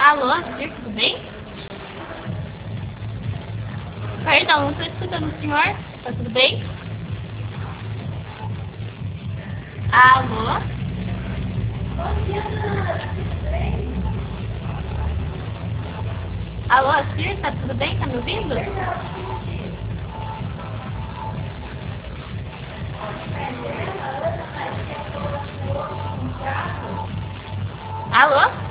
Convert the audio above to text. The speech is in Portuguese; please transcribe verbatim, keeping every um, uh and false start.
Alô, Assir, tudo bem? Perdão, não estou escutando o senhor. Tá tudo bem? Alô? Alô, Assir, tá tudo bem? Tá me ouvindo? Alô?